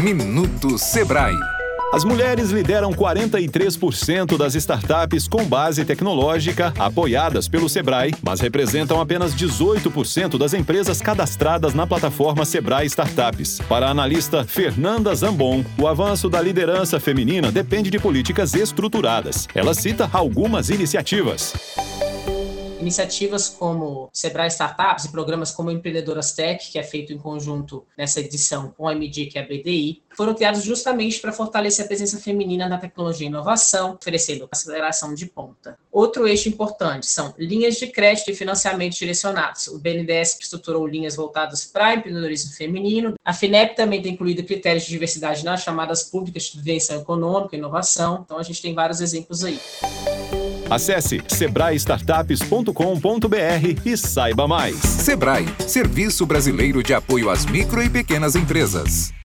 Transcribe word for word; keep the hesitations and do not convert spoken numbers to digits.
Minuto Sebrae. As mulheres lideram quarenta e três por cento das startups com base tecnológica apoiadas pelo Sebrae, mas representam apenas dezoito por cento das empresas cadastradas na plataforma Sebrae Startups. Para a analista Fernanda Zambon, o avanço da liderança feminina depende de políticas estruturadas. Ela cita algumas iniciativas. Iniciativas como Sebrae Startups e programas como Empreendedoras Tech, que é feito em conjunto nessa edição com a M D, que é a B D I, foram criados justamente para fortalecer a presença feminina na tecnologia e inovação, oferecendo aceleração de ponta. Outro eixo importante são linhas de crédito e financiamento direcionados. O B N D E S estruturou linhas voltadas para empreendedorismo feminino. A FINEP também tem incluído critérios de diversidade nas chamadas públicas de subvenção econômica e inovação. Então, a gente tem vários exemplos aí. Acesse sebrae startups ponto com ponto br e saiba mais. Sebrae, Serviço Brasileiro de Apoio às Micro e Pequenas Empresas.